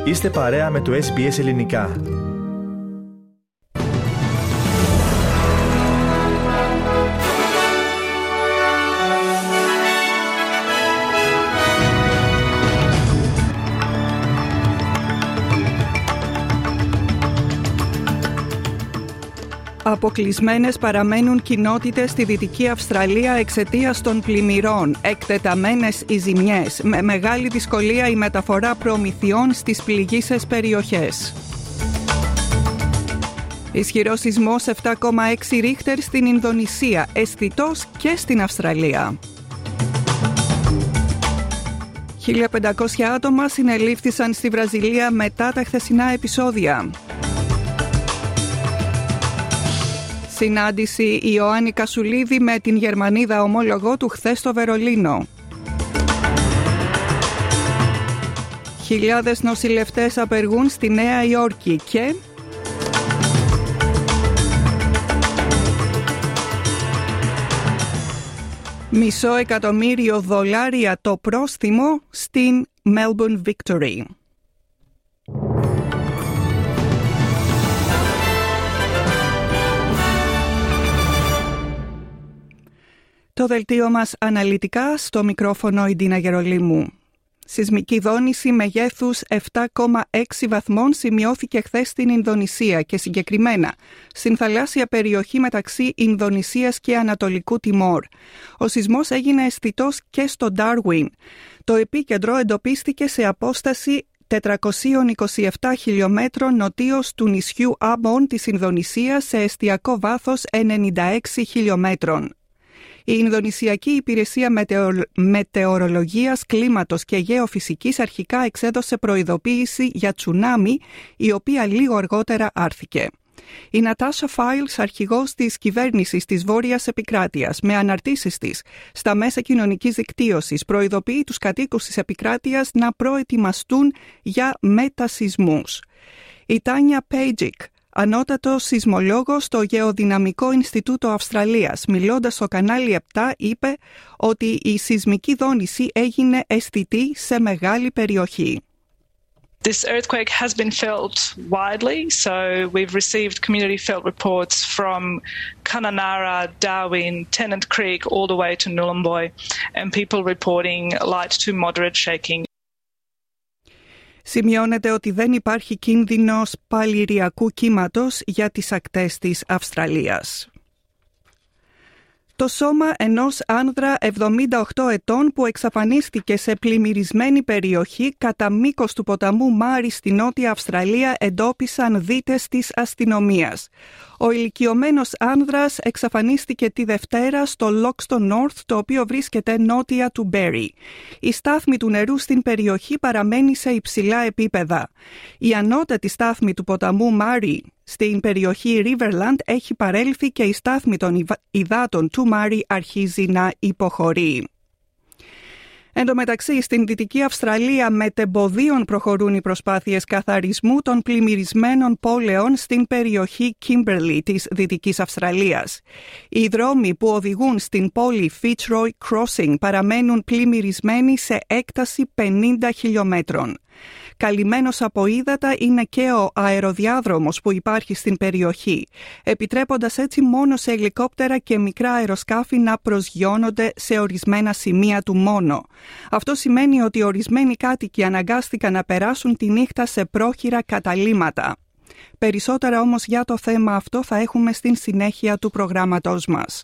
Είστε παρέα με το SBS Ελληνικά. Αποκλεισμένες παραμένουν κοινότητες στη Δυτική Αυστραλία εξαιτίας των πλημμυρών. Εκτεταμένες οι ζημιές. Με μεγάλη δυσκολία η μεταφορά προμηθειών στις πληγείσες περιοχές. Ισχυρός σεισμός 7,6 ρίχτερ στην Ινδονησία. Αισθητός και στην Αυστραλία. 1.500 άτομα συνελήφθησαν στη Βραζιλία μετά τα χθεσινά επεισόδια. Συνάντηση Ιωάννη Κασουλίδη με την Γερμανίδα ομόλογό του χθες στο Βερολίνο. Χιλιάδες νοσηλευτές απεργούν στη Νέα Υόρκη και... $500,000 το πρόστιμο στην Melbourne Victory. Το δελτίο μας αναλυτικά, στο μικρόφωνο η Ντίνα Γερολίμου. Σεισμική δόνηση μεγέθους 7,6 βαθμών σημειώθηκε χθες στην Ινδονησία και συγκεκριμένα στην θαλάσσια περιοχή μεταξύ Ινδονησίας και Ανατολικού Τιμόρ. Ο σεισμός έγινε αισθητός και στο Ντάρουιν. Το επίκεντρο εντοπίστηκε σε απόσταση 427 χιλιόμετρων νοτίως του νησιού Άμπον της Ινδονησίας σε εστιακό βάθος 96 χιλιόμετρων. Η Ινδονησιακή Υπηρεσία Μετεωρολογίας, Κλίματος και Γεωφυσικής αρχικά εξέδωσε προειδοποίηση για τσουνάμι, η οποία λίγο αργότερα άρθηκε. Η Νατάσα Φάιλς, αρχηγός της κυβέρνησης της Βόρειας Επικράτειας, με αναρτήσεις της στα μέσα κοινωνικής δικτύωσης, προειδοποιεί τους κατοίκους της επικράτειας να προετοιμαστούν για μετασεισμούς. Η Τάνια Πέιτζικ, ανώτατος σεισμολόγος στο Γεωδυναμικό Ινστιτούτο Αυστραλίας, μιλώντας στο κανάλι 7, είπε ότι η σεισμική δόνηση έγινε αισθητή σε μεγάλη περιοχή. This earthquake has been felt widely, so we've received community felt reports from Kununurra, Darwin, Tennant Creek, all the way to Nhulunbuy, and people reporting light to moderate shaking. Σημειώνεται ότι δεν υπάρχει κίνδυνος παλιριακού κύματος για τις ακτές της Αυστραλίας. Το σώμα ενός άνδρα 78 ετών που εξαφανίστηκε σε πλημμυρισμένη περιοχή κατά μήκος του ποταμού Μάρι στη Νότια Αυστραλία εντόπισαν δίτες της αστυνομίας. Ο ηλικιωμένος άνδρας εξαφανίστηκε τη Δευτέρα στο Loxton North, το οποίο βρίσκεται νότια του Μπέρι. Η στάθμη του νερού στην περιοχή παραμένει σε υψηλά επίπεδα. Η ανώτατη στάθμη του ποταμού Μάρι στην περιοχή Riverland έχει παρέλθει και η στάθμη των υδάτων του Μάρι αρχίζει να υποχωρεί. Εν τω μεταξύ, στην Δυτική Αυστραλία μετεμποδίων προχωρούν οι προσπάθειες καθαρισμού των πλημμυρισμένων πόλεων στην περιοχή Kimberley της Δυτικής Αυστραλίας. Οι δρόμοι που οδηγούν στην πόλη Fitzroy Crossing παραμένουν πλημμυρισμένοι σε έκταση 50 χιλιόμετρων. Καλυμμένος από ύδατα είναι και ο αεροδιάδρομος που υπάρχει στην περιοχή, επιτρέποντας έτσι μόνο σε ελικόπτερα και μικρά αεροσκάφη να προσγειώνονται σε ορισμένα σημεία του μόνο. Αυτό σημαίνει ότι ορισμένοι κάτοικοι αναγκάστηκαν να περάσουν τη νύχτα σε πρόχειρα καταλύματα. Περισσότερα όμως για το θέμα αυτό θα έχουμε στην συνέχεια του προγράμματός μας.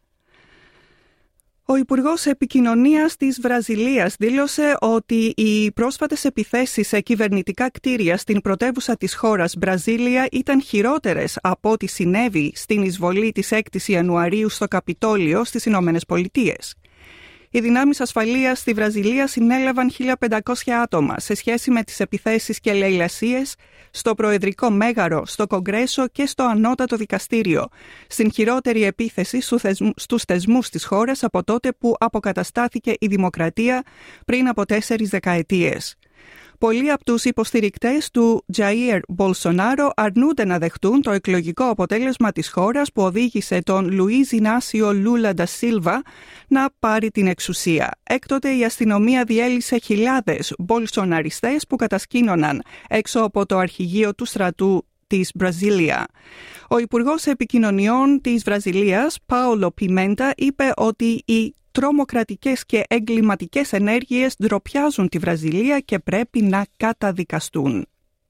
Ο Υπουργός Επικοινωνίας της Βραζιλίας δήλωσε ότι οι πρόσφατες επιθέσεις σε κυβερνητικά κτίρια στην πρωτεύουσα της χώρας, Μπραζίλια, ήταν χειρότερες από ό,τι συνέβη στην εισβολή της 6ης Ιανουαρίου στο Καπιτόλιο στις Ηνωμένες Πολιτείες. Οι δυνάμεις ασφαλείας στη Βραζιλία συνέλαβαν 1.500 άτομα σε σχέση με τις επιθέσεις και λαιλασίες στο Προεδρικό Μέγαρο, στο Κογκρέσο και στο Ανώτατο Δικαστήριο, στην χειρότερη επίθεση στους θεσμούς της χώρας από τότε που αποκαταστάθηκε η δημοκρατία πριν από 4 δεκαετίες. Πολλοί από τους υποστηρικτές του Τζαΐρ Μπολσονάρο αρνούνται να δεχτούν το εκλογικό αποτέλεσμα της χώρας που οδήγησε τον Λουίς Ινάσιο Λούλα ντα Σίλβα να πάρει την εξουσία. Έκτοτε η αστυνομία διέλυσε χιλιάδες μπολσοναριστές που κατασκήνωναν έξω από το αρχηγείο του στρατού της Βραζίλια. Ο Υπουργός Επικοινωνιών της Βραζιλίας, Πάολο Πιμέντα, είπε ότι οι τρομοκρατικές και εγκληματικές ενέργειες ντροπιάζουν τη Βραζιλία και πρέπει να καταδικαστούν.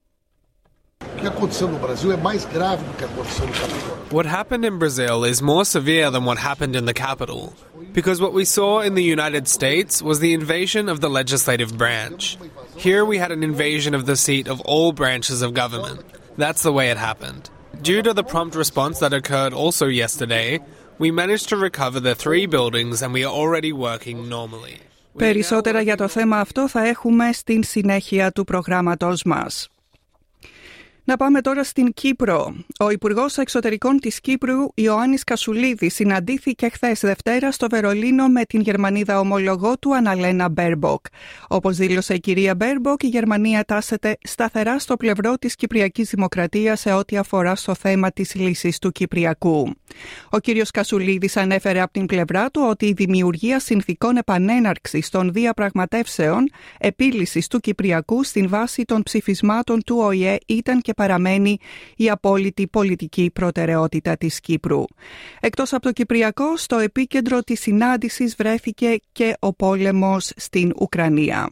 What happened in Brazil is more severe than what happened in the capital, because what we saw in the United States was the invasion of the legislative branch. Here we had an invasion of the seat of all branches of government. That's the way it happened. Due to the prompt response that occurred also yesterday, we managed to recover the 3 buildings and we are already working normally. Περισσότερα για το θέμα αυτό θα έχουμε στην συνέχεια του προγράμματος μας. Να πάμε τώρα στην Κύπρο. Ο Υπουργός Εξωτερικών της Κύπρου, Ιωάννης Κασουλίδης, συναντήθηκε χθες Δευτέρα στο Βερολίνο με την Γερμανίδα ομολογό του Αναλένα Μπέρμποκ. Όπως δήλωσε η κυρία Μπέρμποκ, η Γερμανία τάσσεται σταθερά στο πλευρό της Κυπριακής Δημοκρατίας σε ό,τι αφορά στο θέμα της λύσης του Κυπριακού. Ο κύριος Κασουλίδης ανέφερε από την πλευρά του ότι η δημιουργία συνθηκών επανέναρξης των διαπραγματεύσεων επίλυσης του Κυπριακού στην βάση των ψηφισμάτων του ΟΗΕ ήταν και παραμένει η απόλυτη πολιτική προτεραιότητα της Κύπρου. Εκτός από το Κυπριακό, στο επίκεντρο της συνάντησης βρέθηκε και ο πόλεμος στην Ουκρανία.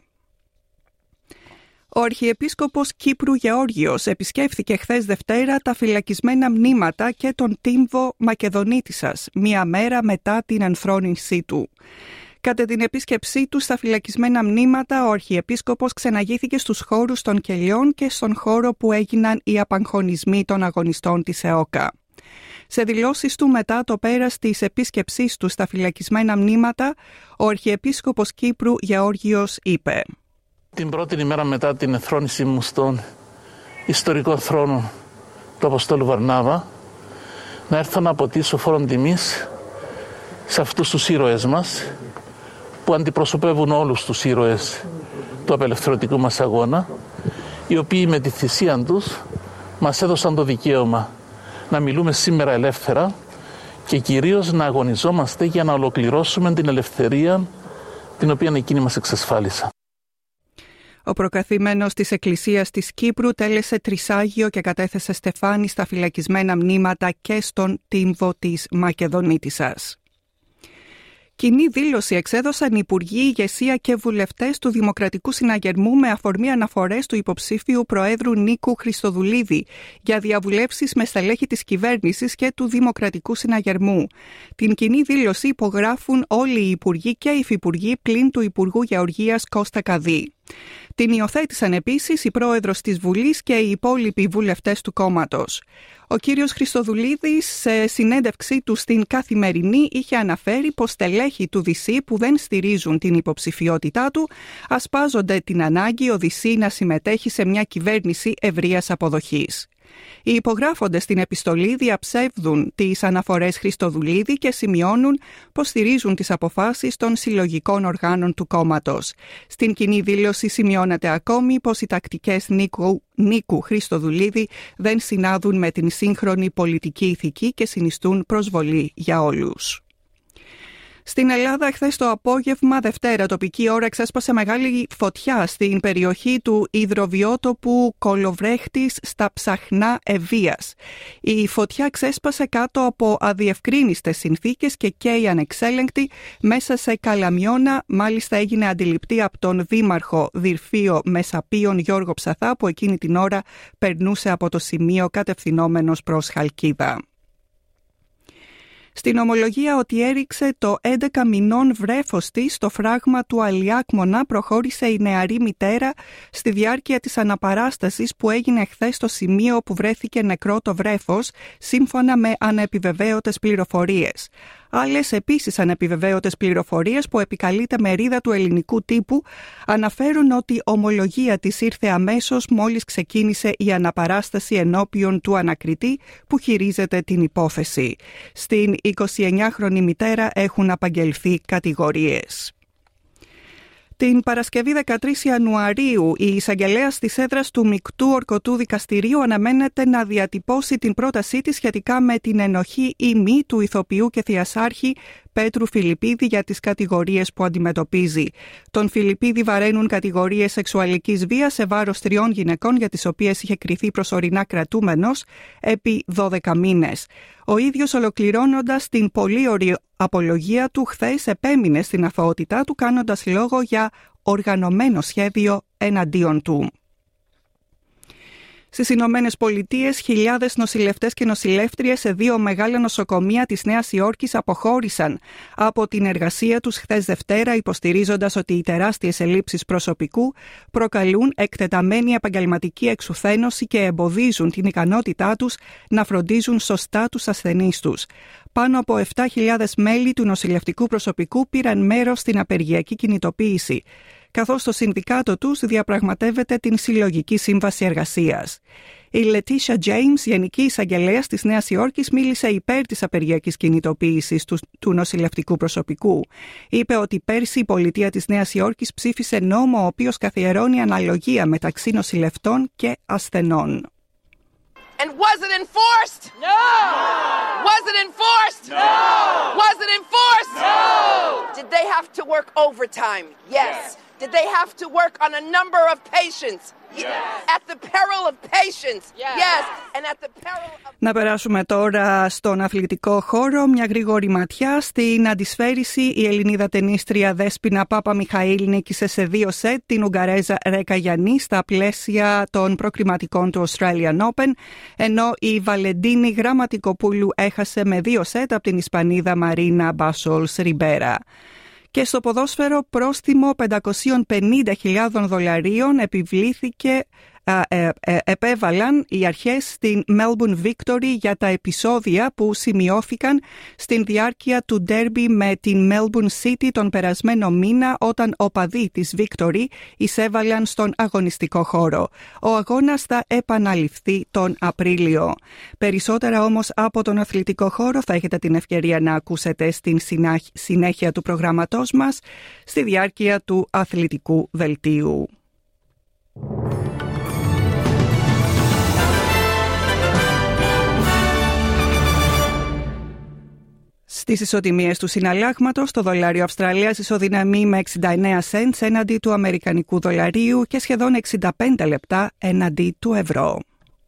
Ο Αρχιεπίσκοπος Κύπρου Γεώργιος επισκέφθηκε χθες Δευτέρα τα φυλακισμένα μνήματα και τον τύμβο Μακεδονίτισσας, μία μέρα μετά την ενθρόνησή του. Κατά την επίσκεψή του στα φυλακισμένα μνήματα, ο Αρχιεπίσκοπος ξεναγήθηκε στους χώρους των κελιών και στον χώρο που έγιναν οι απαγχωνισμοί των αγωνιστών της ΕΟΚΑ. Σε δηλώσεις του μετά το πέρας της επίσκεψής του στα φυλακισμένα μνήματα, ο Αρχιεπίσκοπος Κύπρου Γεώργιος είπε: «Την πρώτη ημέρα μετά την ενθρόνησή μου στον ιστορικό θρόνο του Αποστόλου Βαρνάβα, να έρθω να αποτίσω φόρον τιμής σε αυτούς τους ήρωες μας, που αντιπροσωπεύουν όλους τους ήρωες του απελευθερωτικού μας αγώνα, οι οποίοι με τη θυσία τους μας έδωσαν το δικαίωμα να μιλούμε σήμερα ελεύθερα και κυρίως να αγωνιζόμαστε για να ολοκληρώσουμε την ελευθερία την οποία εκείνοι μας εξασφάλισαν». Ο προκαθημένος της Εκκλησίας της Κύπρου τέλεσε τρισάγιο και κατέθεσε στεφάνι στα φυλακισμένα μνήματα και στον τύμβο της Μακεδονίτισσας. Κοινή δήλωση εξέδωσαν οι υπουργοί, ηγεσία και βουλευτές του Δημοκρατικού Συναγερμού με αφορμή αναφορές του υποψήφιου Προέδρου Νίκου Χριστοδουλίδη για διαβουλεύσεις με στελέχη της κυβέρνησης και του Δημοκρατικού Συναγερμού. Την κοινή δήλωση υπογράφουν όλοι οι υπουργοί και υφυπουργοί πλην του Υπουργού Γεωργίας Κώστα Καδί. Την υιοθέτησαν επίσης η πρόεδρος της Βουλής και οι υπόλοιποι βουλευτές του κόμματος. Ο κύριος Χριστοδουλίδης, σε συνέντευξή του στην Καθημερινή, είχε αναφέρει πως στελέχη του ΔΣ που δεν στηρίζουν την υποψηφιότητά του ασπάζονται την ανάγκη ο ΔΣ να συμμετέχει σε μια κυβέρνηση ευρείας αποδοχής. Οι υπογράφοντες στην επιστολή διαψεύδουν τις αναφορές Χριστοδουλίδη και σημειώνουν πως στηρίζουν τις αποφάσεις των συλλογικών οργάνων του κόμματος. Στην κοινή δήλωση σημειώνεται ακόμη πως οι τακτικές Νίκου Χριστοδουλίδη δεν συνάδουν με την σύγχρονη πολιτική ηθική και συνιστούν προσβολή για όλους. Στην Ελλάδα, χθες το απόγευμα, Δευτέρα τοπική ώρα, ξέσπασε μεγάλη φωτιά στην περιοχή του υδροβιότοπου Κολοβρέχτης στα Ψαχνά Ευβοίας. Η φωτιά ξέσπασε κάτω από αδιευκρίνιστες συνθήκες και καίει ανεξέλεγκτη μέσα σε καλαμιώνα. Μάλιστα έγινε αντιληπτή από τον δήμαρχο Δυρφείο Μεσαπίων Γιώργο Ψαθά, που εκείνη την ώρα περνούσε από το σημείο κατευθυνόμενος προς Χαλκίδα. Στην ομολογία ότι έριξε το 11 μηνών βρέφος της στο φράγμα του Αλιάκμονα, προχώρησε η νεαρή μητέρα στη διάρκεια της αναπαράστασης που έγινε χθες στο σημείο που βρέθηκε νεκρό το βρέφος, σύμφωνα με ανεπιβεβαίωτες πληροφορίες. Άλλες επίσης ανεπιβεβαίωτες πληροφορίες που επικαλείται μερίδα του ελληνικού τύπου αναφέρουν ότι η ομολογία της ήρθε αμέσως μόλις ξεκίνησε η αναπαράσταση ενώπιον του ανακριτή που χειρίζεται την υπόθεση. Στην 29χρονη μητέρα έχουν απαγγελθεί κατηγορίες. Την Παρασκευή 13 Ιανουαρίου, η εισαγγελέας της έδρας του Μεικτού Ορκωτού Δικαστηρίου αναμένεται να διατυπώσει την πρότασή της σχετικά με την ενοχή ή μη του ηθοποιού και θειασάρχη Πέτρου Φιλιππίδη για τις κατηγορίες που αντιμετωπίζει. Τον Φιλιππίδη βαραίνουν κατηγορίες σεξουαλικής βίας σε βάρος 3 γυναικών για τις οποίες είχε κριθεί προσωρινά κρατούμενος επί 12 μήνες. Ο ίδιος, ολοκληρώνοντας την πολύωρη απολογία του χθες, επέμεινε στην αθωότητά του, κάνοντας λόγο για οργανωμένο σχέδιο εναντίον του. Στις Ηνωμένες Πολιτείες, χιλιάδες νοσηλευτές και νοσηλεύτριες σε 2 μεγάλα νοσοκομεία της Νέας Υόρκης αποχώρησαν από την εργασία τους χθες Δευτέρα, υποστηρίζοντας ότι οι τεράστιες ελλείψεις προσωπικού προκαλούν εκτεταμένη επαγγελματική εξουθένωση και εμποδίζουν την ικανότητά τους να φροντίζουν σωστά τους ασθενείς τους. Πάνω από 7.000 μέλη του νοσηλευτικού προσωπικού πήραν μέρος στην απεργιακή κινητοποίηση, καθώς το συνδικάτο τους διαπραγματεύεται την συλλογική σύμβαση εργασίας. Η Letitia James, γενική εισαγγελέας της Νέας Υόρκης, μίλησε υπέρ της απεργιακής κινητοποίησης του νοσηλευτικού προσωπικού. Είπε ότι πέρσι η πολιτεία της Νέας Υόρκης ψήφισε νόμο ο οποίος καθιερώνει αναλογία μεταξύ νοσηλευτών και ασθενών. And was it enforced? No! Was it enforced? No! Was it enforced? No! Did they have to work overtime? Yes. Did they have to work on a number of patients? Yes. At the peril of patients? Yes. And at the peril of... Να περάσουμε τώρα στον αθλητικό χώρο. Μια γρήγορη ματιά στην αντισφαίριση. Η Ελληνίδα τενίστρια Δέσποινα Παπαμιχαήλ νίκησε σε 2 σετ την Ουγγαρέζα Ρέκα Γιαννή στα πλαίσια των προκριματικών του Australian Open, ενώ η Βαλεντίνη Γραμματικοπούλου έχασε με 2 σετ από την Ισπανίδα Μαρίνα Μπάσολς Ριμπέρα. Και στο ποδόσφαιρο, πρόστιμο $550,000 επέβαλαν οι αρχές στην Melbourne Victory για τα επεισόδια που σημειώθηκαν στην διάρκεια του ντέρμπι με την Melbourne City τον περασμένο μήνα, όταν οπαδοί της Victory εισέβαλαν στον αγωνιστικό χώρο. Ο αγώνας θα επαναληφθεί τον Απρίλιο. Περισσότερα όμως από τον αθλητικό χώρο θα έχετε την ευκαιρία να ακούσετε στην συνέχεια του προγραμματός μας στη διάρκεια του αθλητικού δελτίου. Στις ισοτιμίες του συναλλάγματος, το δολάριο Αυστραλίας ισοδυναμεί με 69 cents έναντι του αμερικανικού δολαρίου και σχεδόν 65 λεπτά έναντι του ευρώ.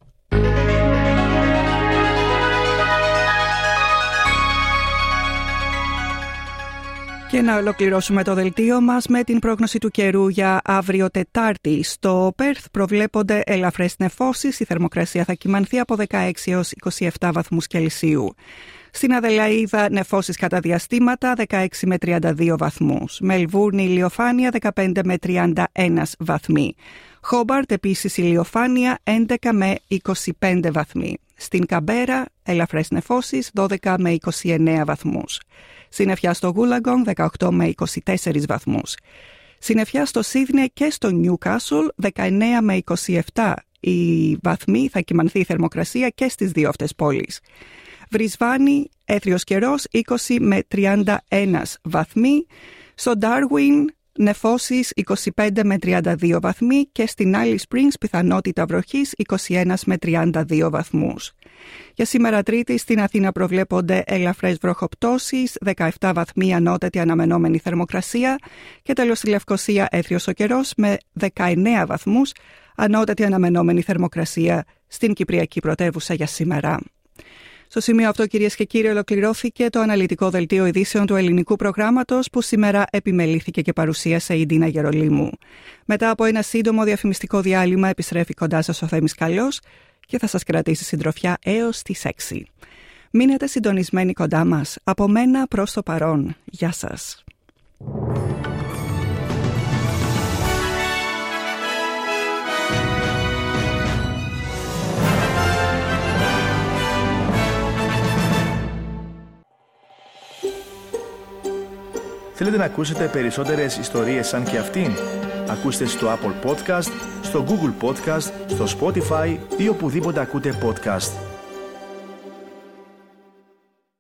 Και να ολοκληρώσουμε το δελτίο μας με την πρόγνωση του καιρού για αύριο Τετάρτη. Στο Πέρθ προβλέπονται ελαφρές νεφώσεις, η θερμοκρασία θα κυμανθεί από 16 έως 27 βαθμούς Κελσίου. Στην Αδελαΐδα νεφώσεις κατά διαστήματα 16 με 32 βαθμούς. Μελβούρνη ηλιοφάνεια 15 με 31 βαθμοί. Χόμπαρτ επίσης ηλιοφάνεια 11 με 25 βαθμοί. Στην Καμπέρα ελαφρές νεφώσεις 12 με 29 βαθμούς. Συννεφιά στο Γούλαγκον 18 με 24 βαθμούς. Συννεφιά στο Σίδνεϊ και στο Νιούκασλ 19 με 27 οι βαθμοί, θα κυμανθεί η θερμοκρασία και στις δύο αυτές πόλεις. Βρυσβάνη, έθριος καιρός 20 με 31 βαθμοί. Στο Ντάρουιν νεφώσεις 25 με 32 βαθμοί και στην Alice Springs πιθανότητα βροχής 21 με 32 βαθμούς. Για σήμερα Τρίτη στην Αθήνα προβλέπονται ελαφρές βροχοπτώσεις, 17 βαθμοί ανώτατη αναμενόμενη θερμοκρασία και τέλος στη Λευκοσία έθριος ο καιρός με 19 βαθμούς ανώτατη αναμενόμενη θερμοκρασία στην Κυπριακή πρωτεύουσα για σήμερα. Στο σημείο αυτό, κυρίες και κύριοι, ολοκληρώθηκε το αναλυτικό δελτίο ειδήσεων του ελληνικού προγράμματος που σήμερα επιμελήθηκε και παρουσίασε η Ντίνα Γερολίμου. Μετά από ένα σύντομο διαφημιστικό διάλειμμα επιστρέφει κοντά σας ο Θέμης Καλός και θα σας κρατήσει συντροφιά έως τις 6. Μείνετε συντονισμένοι κοντά μας. Από μένα προς το παρόν. Γεια σας. Θέλετε να ακούσετε περισσότερες ιστορίες σαν και αυτήν? Ακούστε στο Apple Podcast, στο Google Podcast, στο Spotify ή οπουδήποτε ακούτε podcast.